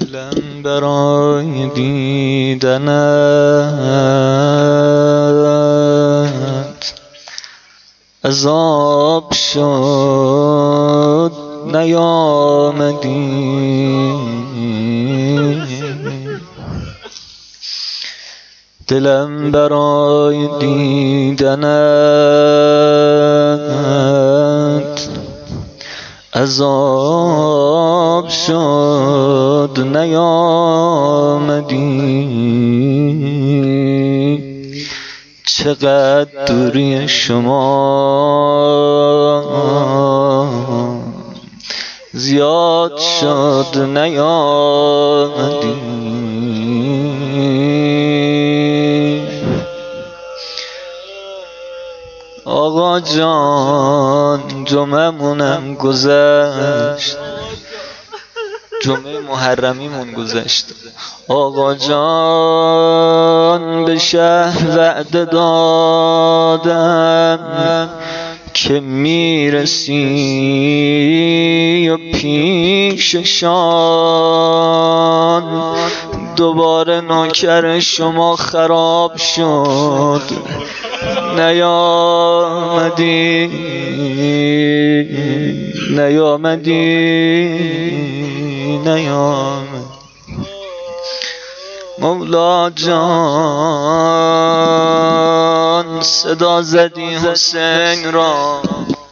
دلم برای دیدنت عذاب شد نیامدی. دلم برای دیدنت عذاب شد نیامدی. چقدر دوری شما زیاد شد نیامدی. آقا جان جمعمونم گذشت، جمعه محرمیمون گذشت. آقا جان به شهر وعده دادم که میرسی و پیششان دوباره نوکر شما خراب شد نیامدی. مولا جان صدا زدی حسین را،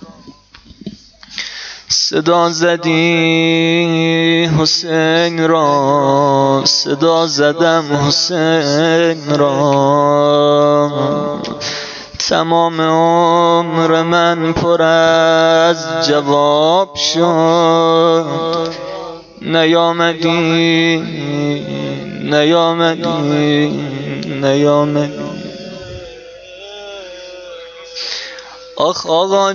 صدا زدی حسین را، صدا زدم حسین را. تمام عمر من پر از جواب شد نیامدی. آخ آقا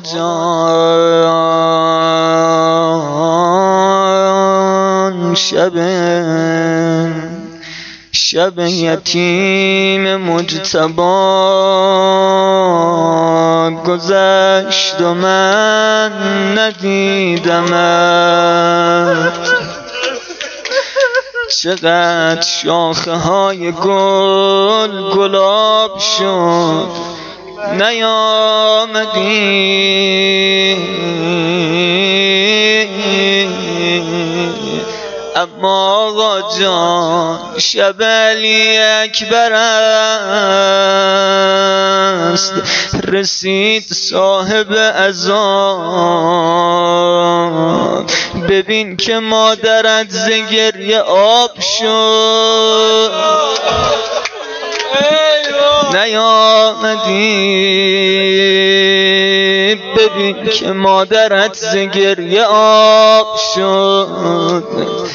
جان شب یتیم مجتبی گذشت و من ندیدمت. چقدر شاخه های گل گلاب شد نیامدی. اما آقا جان شب علی اکبر است، رسید صاحب اذان. ببین که مادرت ز گریه آب شد نیامدی. ببین که مادرت ز گریه آب شد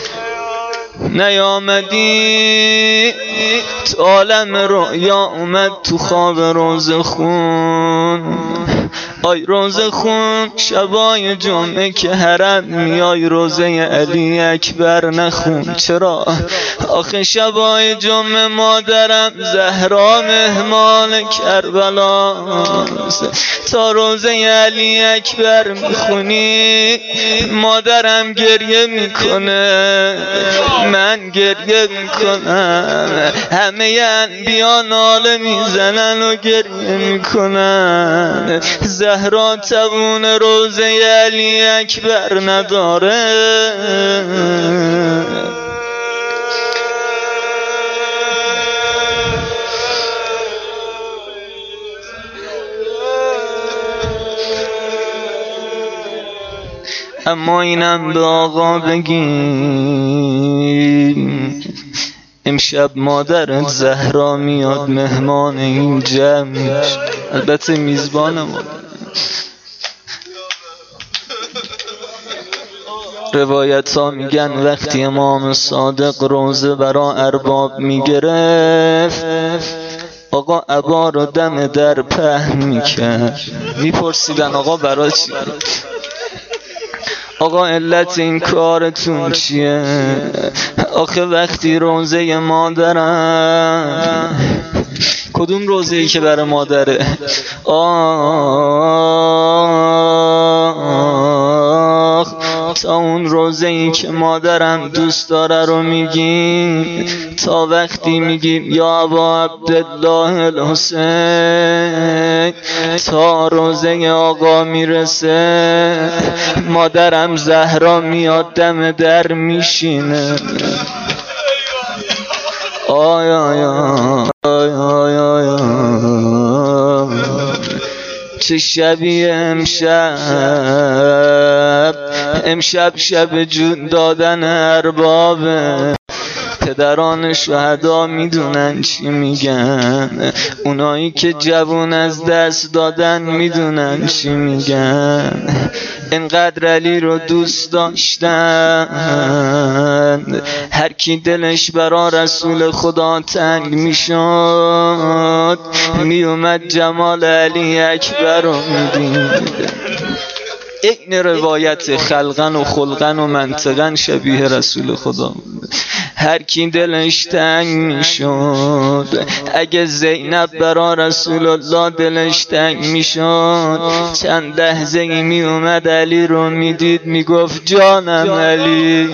نیامدی. تو عالم رؤیا اومد تو خواب روزه خون. آی روزه خون شبای جمعه که حرم میای روزه علی اکبر نخون. چرا؟ آخه شبای جمعه مادرم زهرا مهمان کربلا، تا روزه علی اکبر میخونی مادرم گریه میکنه، من گریه میکنم، همه انبیا ناله میزنن و گریه میکنن. زهرا توون روزه علی اکبر نداره. اما اینم به آقا بگیم امشب مادرت زهرا میاد مهمان این جمع، البته میزبان مادر. روایت ها میگن وقتی امام صادق روزه برا ارباب میگرفت آقا عبا رو دم در پهن میکرد. میپرسیدن آقا برای چی؟ آقا علت این کارتون چیه؟ آخه وقتی روزه مادرم، کدوم روزه ای که برای مادره؟ آخ تا اون روزه‌ای که مادرم دوست داره رو میگیم، تا وقتی میگیم یا ابا عبدالله الحسین، تا روزه آقا میرسه مادرم زهرا میاد دم در میشینه. آی آی آی آی آی آی، چه شبی امشب شب جون دادن اربابه. پدران شهدا میدونن چی میگن، اونایی که جوون از دست دادن میدونن چی میگن. انقدر علی رو دوست داشتن هر کی دلش برا رسول خدا تنگ میشد میومد جمال علی اکبر رو میدید. این روایت خلقن و خلقن و منطقن شبیه رسول خدا. هر کی دلش تنگ میشد، اگه زینب برا رسول الله دلش تنگ میشد چند لحظه می اومد علی رو میدید میگفت جانم علی.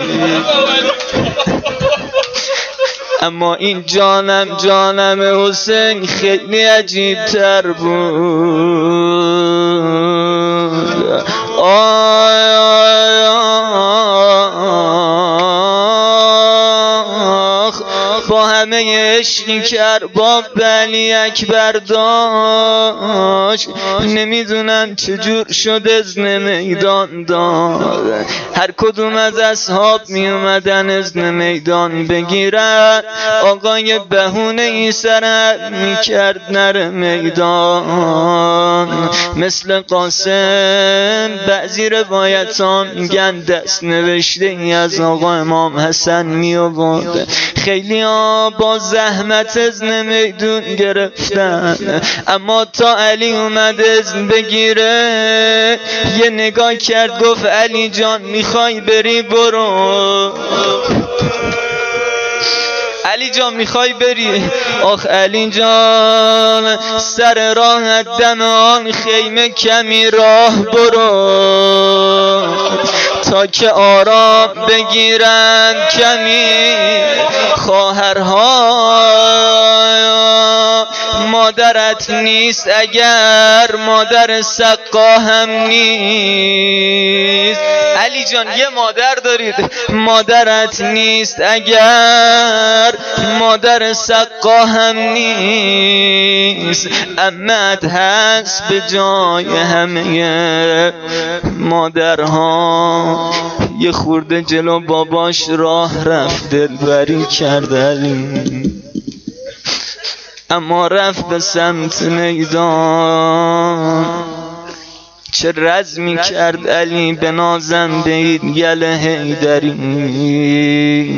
اما این جانم حسین خیلی عجیب تر بود. با همه عشقی که ارباب به علی اکبر داشت نمیدونم چجور شد اذن میدان داد. هر کدوم از اصحاب می اومدن اذن میدان بگیرن، آقای بهونه ای سرت میکرد نره میدان. مثل قاسم بعضی روایت ها میگن دست نوشته ای از آقا امام حسن می آورد. خیلی ها با زحمت اذن میدون گرفتن، اما تا علی اومد اذن بگیره یه نگاه کرد گفت علی جان میخوای بری برو. علی جان میخوای بری؟ آخ علی جان سر راهت دم آن خیمه کمی راه برو تا که آرام بگیرن کمی خواهرها. مادرت نیست اگر مادر سقا هم نیست. علی جان یه مادر دارید، مادرت نیست اگر مادر سقا هم نیست. امت هست به جای همه مادرها. یه خورده جلو باباش راه رفت دلبری کرد علی، اما رفت به سمت میدان. چه رزمی کرد علی به نازنده یل حیدری.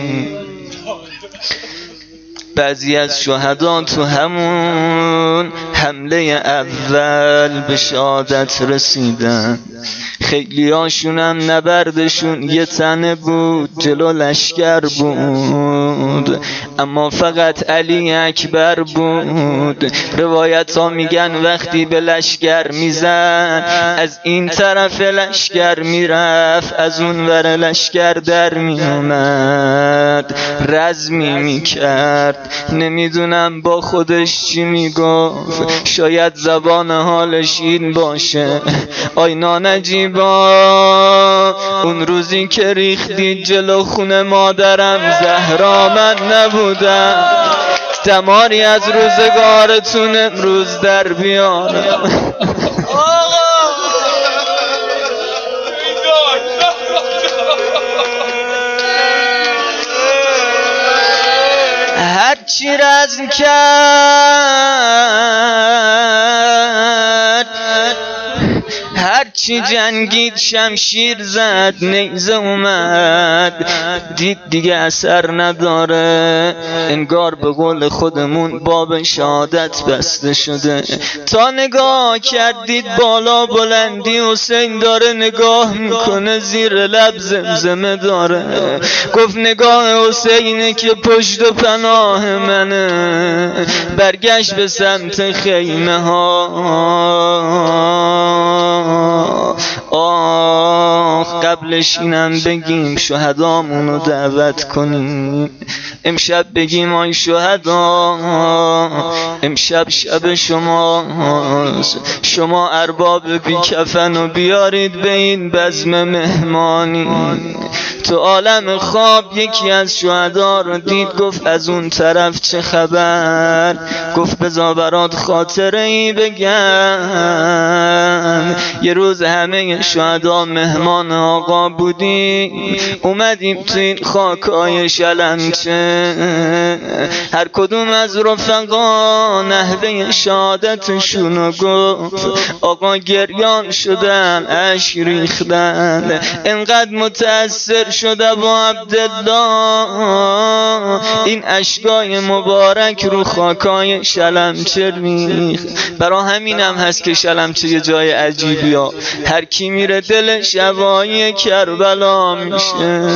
بعضی از شهدا تو همون حمله اول به شهادت رسیدن. خیلی هاشونم نبردشون یه تنه بود، جلو لشکر بود، اما فقط علی اکبر بود. روایت ها میگن وقتی به لشکر میزن از این طرف لشکر میرفت از اون ور لشکر در میومد، رزمی میکرد. نمیدونم با خودش چی میگفت، شاید زبان حالش این باشه. آی نانجیبا اون روزی که ریختید جلو خونه مادرم زهرا من نبودم. دماری از روزگارتون امروز در بیارم. هرچی رزم کرد، هرچی جنگید شمشیر زد نیزه اومد، دید دیگه اثر نداره. انگار به قول خودمون باب شهادت بسته شده. تا نگاه کردید بالا بلندی حسین داره نگاه میکنه، زیر لب زمزمه داره. گفت نگاه حسینه که پشت و پناه منه. برگشت به سمت خیمه ها. قبلش اینم بگیم شهدامونو دعوت کنیم، امشب بگیم آی شهدا امشب شب شما ارباب بی کفنو بیارید به این بزم مهمانی. تو عالم خواب یکی از شهدا رو دید، گفت از اون طرف چه خبر؟ گفت بذار برات خاطره ای بگم. یه روز همه شهدا مهمان آقا بودی، اومدیم تو این خاکای شلمچه، هر کدوم از رفقا نحوه شهادتشونو گفت. آقا گریان شدن، اشک ریختن، انقدر متأثر شده با عبدالله این اشکای مبارک رو خاکای شلمچه ریخت. برا همینم هست که شلمچه یه جای عجیبی ها، هر کی میره دلش هوای کربلا میشه.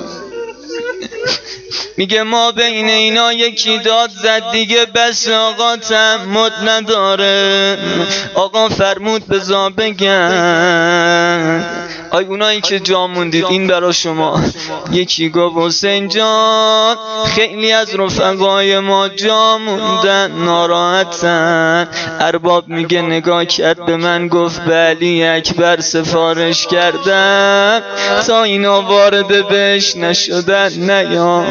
میگه ما بین اینا یکی داد زد دیگه، بس آقا تعمد نداره. آقا فرمود بذار بگم، آی اونایی که جا موندید این برا شما. یکی گفت حسین جان خیلی از رفقای ما جا موندن ناراحتن. ارباب میگه نگاه کرد به من گفت به علی اکبر سفارش کردم تا اینا وارد بهش نشدن نیا.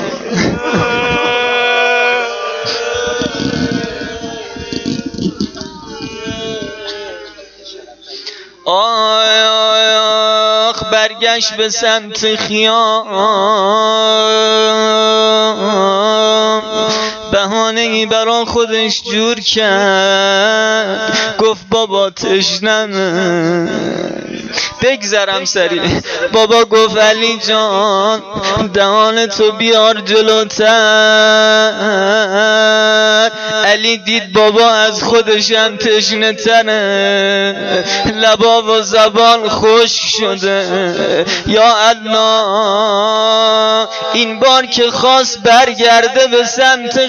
آخ برگشت به سمت خیام، بهانه‌ای برا خودش جور کرد، گفت بابا تشنمه بگذرم سریع. بابا گفت علی جان دهان تو بیار جلوتر. علی دید بابا از خودشم تشنه تره، لبا و زبان خشک شده. یا الله این بار که خواست برگرده به سمت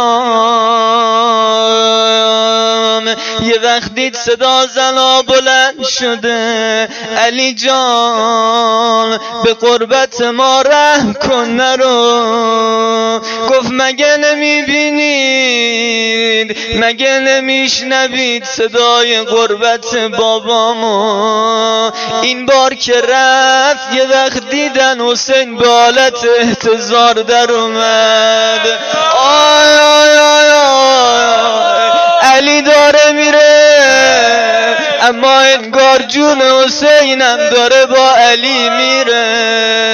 خیام، یه وقت دید صدا زنا بلند شده، علی جان به قربت ما رحم کن نرو. گفت مگه نمیبینید مگه نمیشنوید صدای قربت بابامو؟ این بار که رفت یه وقت دیدن حسین به حالت احتضار در اومد. آی آی آی آی علی داره میره اما انگار جون حسینم داره با علی میره.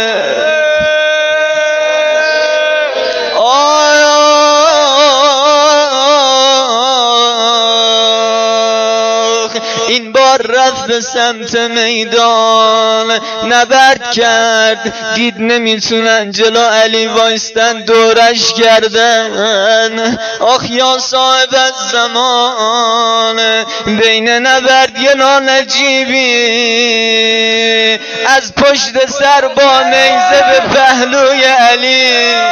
این بار رفت به سمت میدان نبرد کرد، دید نمیتونن جلو علی وایستن دورش کردن. آخ یا صاحب الزمان بین نبرد یه نانجیبی از پشت سر با نیزه به پهلوی علی.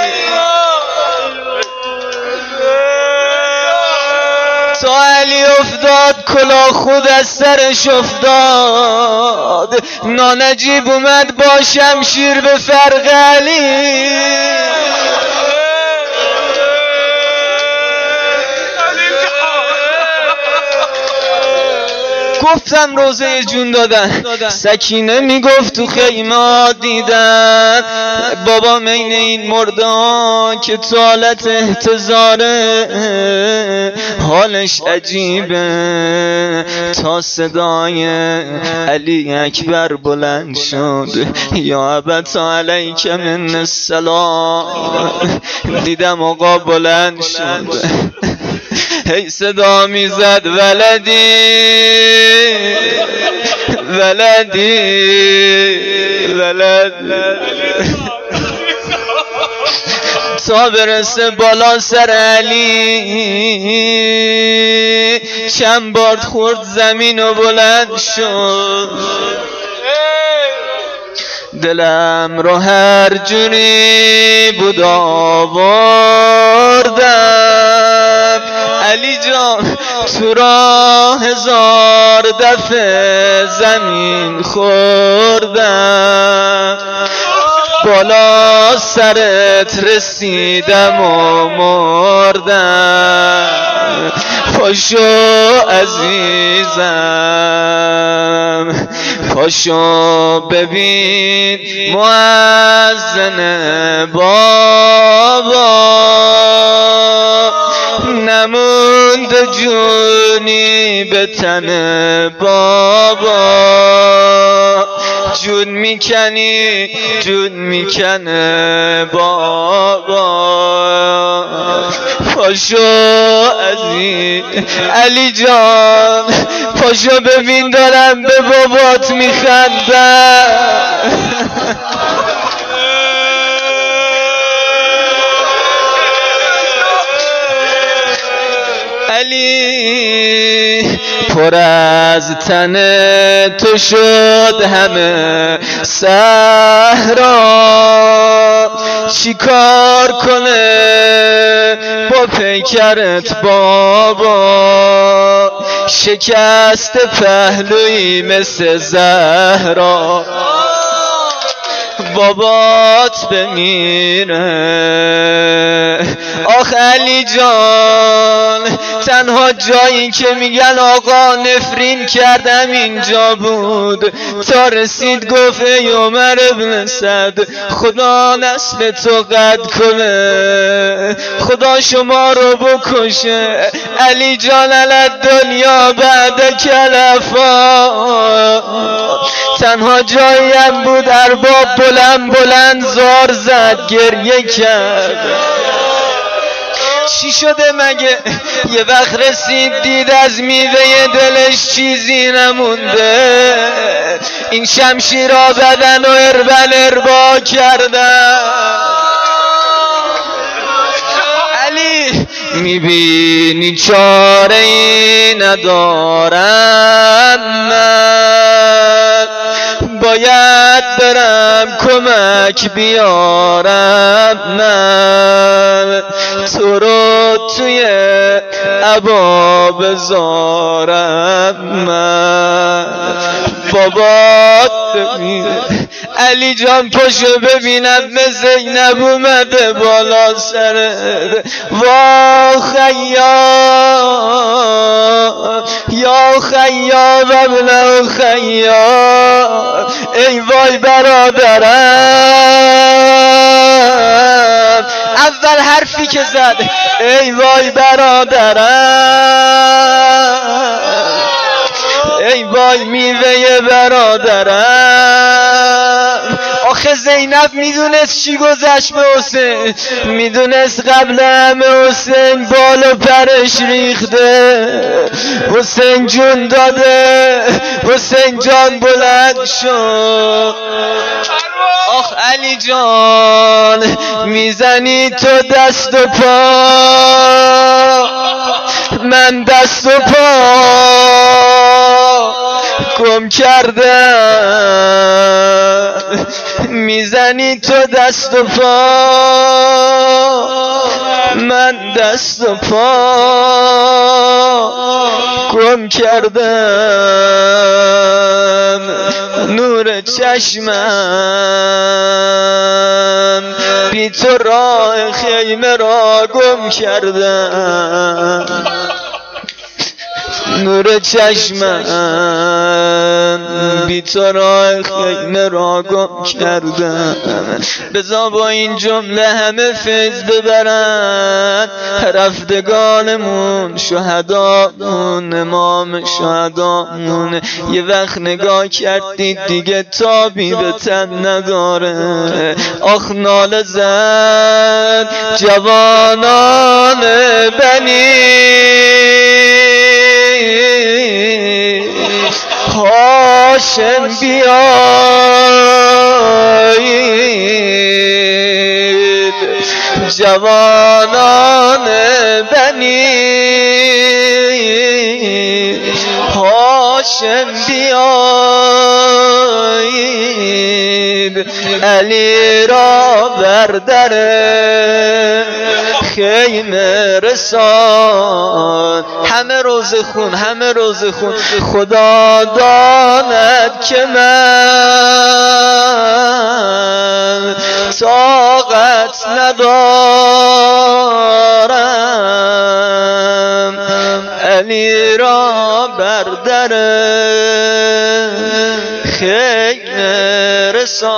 تا علی افتاد کلاه خود از سرش افتاد، نانجیب اومد با شمشیر به فرق علی. گفتم روزه جون دادن. سکینه میگفت تو خیمه دیدن بابا مین این مرده که تو حالت احتضاره، حالش عجیبه. تا صدای علی اکبر بلند شد یا ابا علیک من السلام، دیدم آقا بلند شد هی صدا میزد ولدی ولدی ولد، تا برسه بالا سر علی چند بار خورد زمین و بلند شد. دلم رو هر جوری بود آوردم علی جان تو را 1000 دفعه زمین خوردم، بالا سرت رسیدم و مردم. پاشو عزیزم، پاشو ببین مؤذن بابا، نموند جونی به تن بابا. جون میکنی جون میکنه بابا. پاشو عزیز علی جان، پاشو ببین دارم به بابات میخندم. علی پر از تن تو شد همه صحرا، چیکار کنه با پیکرت بابا، شکست پهلوی مثل زهرا. بابات بمیره آخ علی جان، تنها جایی که میگن آقا نفرین کردم اینجا بود، تا رسید گفت ای عمر ابن سعد خدا نسل تو قد کنه، خدا شما رو بکشه. علی جان علی دنیا بعد کلفا، تنها جاییم بود ارباب بلند بلند زار زد گریه کرد. چی شده مگه؟ یه وقت رسید دید از میوه دلش چیزی نمونده، این شمشیرا بدن و اربا کردن. علی میبینی چاره ای ندارم من، باید برم کمک بیارم من، تو رو توی عبا بذارم من. بابات ببینه علی جان، پاشو ببینم به زینب اومده بالا سرت. وا خیام یا خیام ابن خیام، ای وای برادرم. اول حرفی که زد ای وای برادرم، ای وای میوه برادرم. آخه زینب میدونست چی گذشت به حسین، میدونست قبل همه حسین بال و پرش ریخته، حسین جون داده، حسین جان بلند شد. آخ علی جان میزنی تو دست و پا، من دست و پا گم کردم. میزنی تو دست و پا، من دست و پا گم کردم. نور چشمم بی تو راه خیمه را گم کردم. نور چشمم بی تو راه خیمه را گم کردم. بذار با این جمله همه فیض ببرن، رفتگانمون شهدامون امام شهدامون. یه وقت نگاه کردید دیگه تابی به تن نداره. آخ ناله زد جوانان بنی هاشم بیایید، جوانان بنی هاشم بیایید، علی را بر در خیمه رسان. همه روزه خون همه روزه خون. خدا داند که من طاقت ندارم علی را بر در خیمه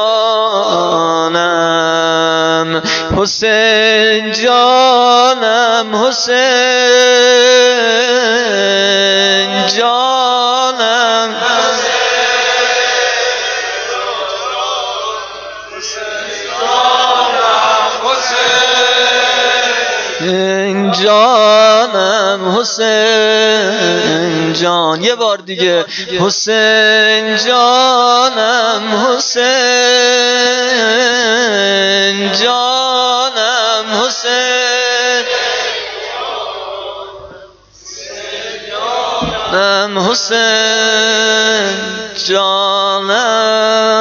رسانم. حسین جانم حسین جانم حسین جانم حسین جان. یه بار دیگه حسین جانم حسین جانم حسین جانم حسین جانم